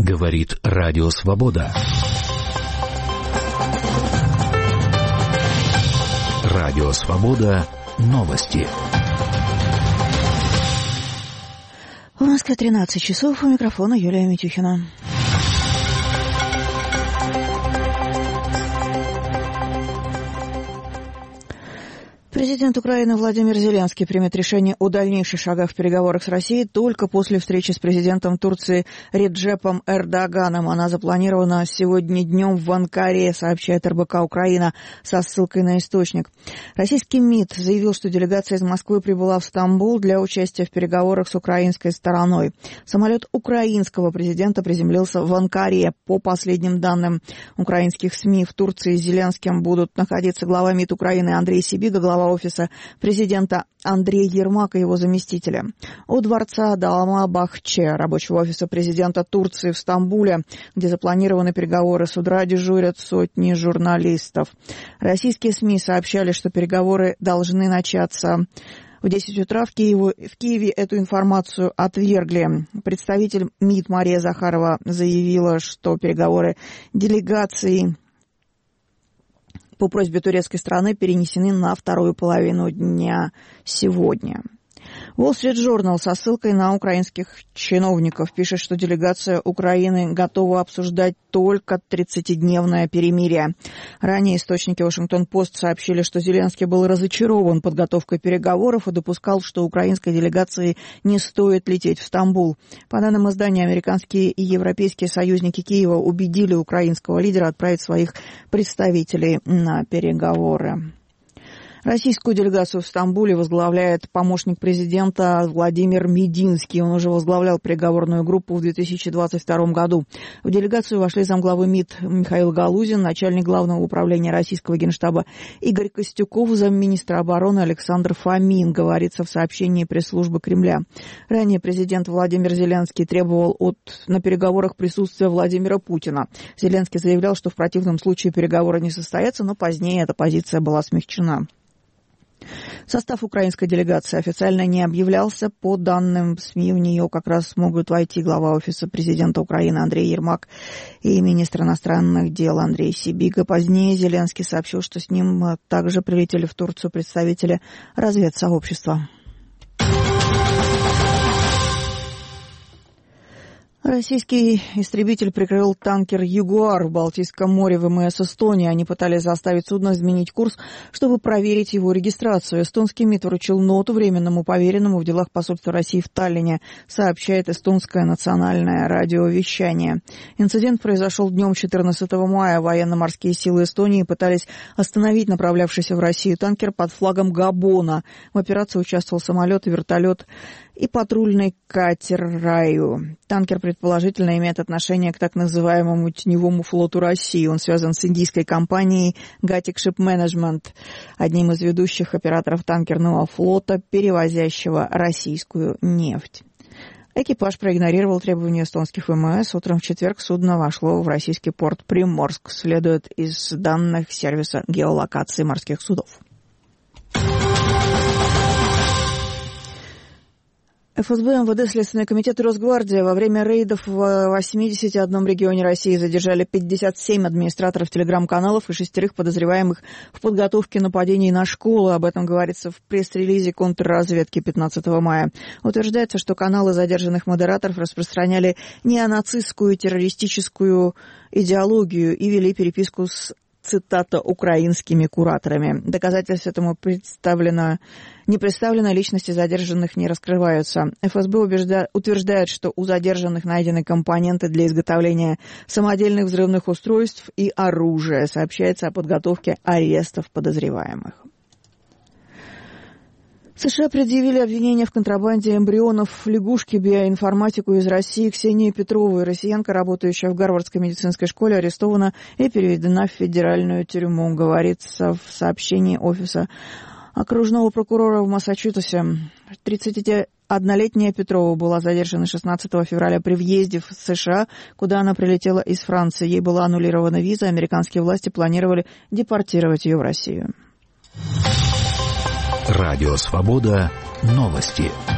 Говорит Радио Свобода. Радио Свобода. Новости. В Москве 13 часов. У микрофона Юлия Митюхина. Президент Украины Владимир Зеленский примет решение о дальнейших шагах в переговорах с Россией только после встречи с президентом Турции Реджепом Эрдоганом. Она запланирована сегодня днем в Анкаре, сообщает РБК Украина со ссылкой на источник. Российский МИД заявил, что делегация из Москвы прибыла в Стамбул для участия в переговорах с украинской стороной. Самолет украинского президента приземлился в Анкаре. По последним данным украинских СМИ, в Турции с Зеленским будут находиться глава МИД Украины Андрей Сибига, глава офиса президента Андрей Ермак и его заместители. У дворца Долма-Бахче, рабочего офиса президента Турции в Стамбуле, где запланированы переговоры с утра, дежурят сотни журналистов. Российские СМИ сообщали, что переговоры должны начаться в 10 утра. В Киеве эту информацию отвергли. Представитель МИД Мария Захарова заявила, что переговоры делегации по просьбе турецкой стороны перенесены на вторую половину дня сегодня. Wall Street Journal со ссылкой на украинских чиновников пишет, что делегация Украины готова обсуждать только 30-дневное перемирие. Ранее источники Вашингтон-Пост сообщили, что Зеленский был разочарован подготовкой переговоров и допускал, что украинской делегации не стоит лететь в Стамбул. По данным издания, американские и европейские союзники Киева убедили украинского лидера отправить своих представителей на переговоры. Российскую делегацию в Стамбуле возглавляет помощник президента Владимир Мединский. Он уже возглавлял переговорную группу в 2022 году. В делегацию вошли замглавы МИД Михаил Галузин, начальник Главного управления российского генштаба Игорь Костюков, замминистра обороны Александр Фомин, говорится в сообщении пресс-службы Кремля. Ранее президент Владимир Зеленский требовал на переговорах присутствия Владимира Путина. Зеленский заявлял, что в противном случае переговоры не состоятся, но позднее эта позиция была смягчена. Состав украинской делегации официально не объявлялся. По данным СМИ, в нее как раз могут войти глава офиса президента Украины Андрей Ермак и министр иностранных дел Андрей Сибига. Позднее Зеленский сообщил, что с ним также прилетели в Турцию представители разведсообщества. Российский истребитель прикрыл танкер «Ягуар» в Балтийском море ВМС Эстонии. Они пытались заставить судно изменить курс, чтобы проверить его регистрацию. Эстонский МИД вручил ноту временному поверенному в делах посольства России в Таллине, сообщает эстонское национальное радиовещание. Инцидент произошел днем 14 мая. Военно-морские силы Эстонии пытались остановить направлявшийся в Россию танкер под флагом Габона. В операции участвовал самолет, вертолет и патрульный катер «Раю». Танкер предположительно имеет отношение к так называемому теневому флоту России. Он связан с индийской компанией Gatic Ship Management, одним из ведущих операторов танкерного флота, перевозящего российскую нефть. Экипаж проигнорировал требования эстонских ВМС. Утром в четверг судно вошло в российский порт Приморск, следует из данных сервиса геолокации морских судов. ФСБ, МВД, Следственный комитет и Росгвардия во время рейдов в 81 регионе России задержали 57 администраторов телеграм-каналов и 6 подозреваемых в подготовке нападений на школы. Об этом говорится в пресс-релизе контрразведки 15 мая. Утверждается, что каналы задержанных модераторов распространяли неонацистскую террористическую идеологию и вели переписку с, цитата, украинскими кураторами. Доказательств этому не представлено, личности задержанных не раскрываются. ФСБ утверждает, что у задержанных найдены компоненты для изготовления самодельных взрывных устройств и оружия. Сообщается о подготовке арестов подозреваемых. США предъявили обвинение в контрабанде эмбрионов лягушки биоинформатику из России Ксении Петровой. Россиянка, работающая в Гарвардской медицинской школе, арестована и переведена в федеральную тюрьму, говорится в сообщении офиса окружного прокурора в Массачусетсе. 31-летняя Петрова была задержана 16 февраля при въезде в США, куда она прилетела из Франции. Ей была аннулирована виза, американские власти планировали депортировать ее в Россию. Радио Свобода. Новости.